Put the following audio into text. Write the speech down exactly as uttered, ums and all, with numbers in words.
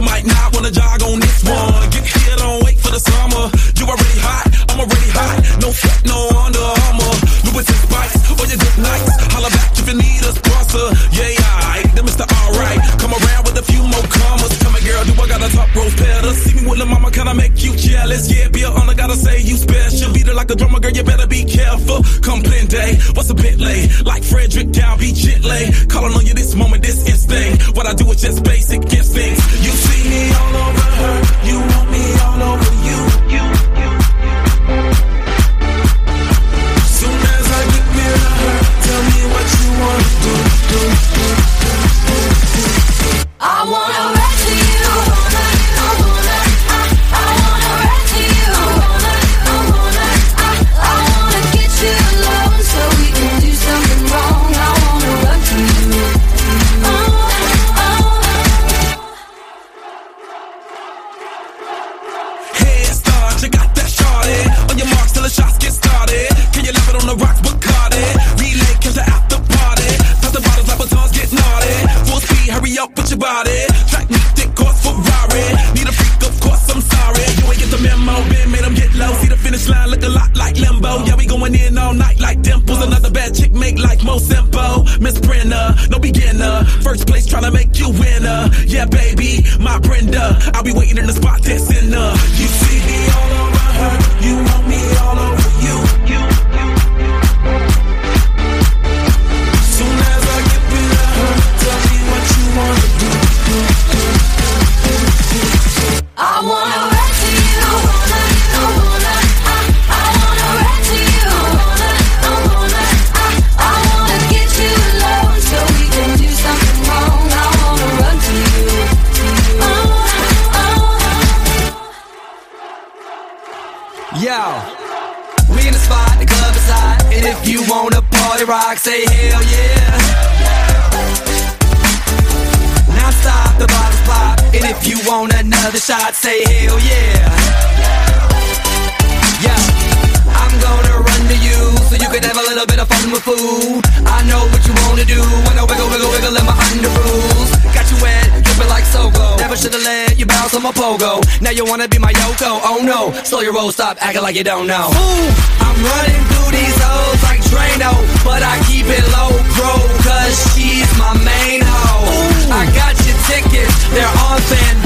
you might not wanna jog on this one. Get here, don't wait for the summer. You already hot, I'm already hot. No sweat, no Under Armour. Louis and Spikes, or your good nights. Holla back if you need a sponsor. Yeah, alright, then Mister Alright. Come around with a few more commas. Come here, girl, do I got a top rose pedal? See me with the mama, can I make you jealous? Yeah, be a honor, gotta say you special. Beat it like a drummer, girl, you better be careful. Come blend day, what's a bit late? Like Frederick down, be gently. Calling on you this moment, this instinct. What I do is just basic instincts. You see me all over her, you want me all over you. You, you. Soon as I get near her, tell me what you wanna do, do, do, do, do, do. I wanna rap to you. I wanna, I wanna, I, I wanna rap to you. I wanna, I wanna, I, I wanna get you alone so we can do something wrong. I wanna run to you. Oh, oh. Head start, you got that shorty. On your marks till the shots get started. Can you love it on the rocks, Bacardi? Relay, catch her after party. Pop the bottles like batons, get naughty. Full speed, hurry up with your body. Track me, thick course, Ferrari. Need a freak, of course, I'm sorry. You ain't get the memo, Ben made them get low. See the finish line, look a lot like limbo. Yeah, we going in all night like dimples. Another bad chick make life more simple. Miss Brenda, no beginner. First place tryna make you winner. Yeah, baby, my Brenda. I'll be waiting in the spot that's in her. You see me all over her. You want me all over you. You, you. Soon as I get rid of her, tell me what you wanna do. do, do, do, do. I wanna rap to you. I wanna, I wanna, I, I wanna rap to you. I wanna, I wanna, I, I wanna get you alone so we can do something wrong. I wanna run to you. Oh, oh. Yo, we in the spot, the club is hot, and if you wanna party rock, say hell yeah. Now stop, the bottles pop, and if you want another shot, say hell yeah. Yeah, I'm gonna run to you, so you can have a little bit of fun with food. I know what you wanna do, wanna wiggle, wiggle, wiggle in my under rules. Got you wet, dripping like Sogo. Never should've let you bounce on my pogo. Now you wanna be my Yoko, oh no. Slow your roll, stop acting like you don't know. Ooh, I'm running through these hoes like Drano, but I keep it low pro, cause she's my main hoe. Ooh. I got your tickets, they're on fan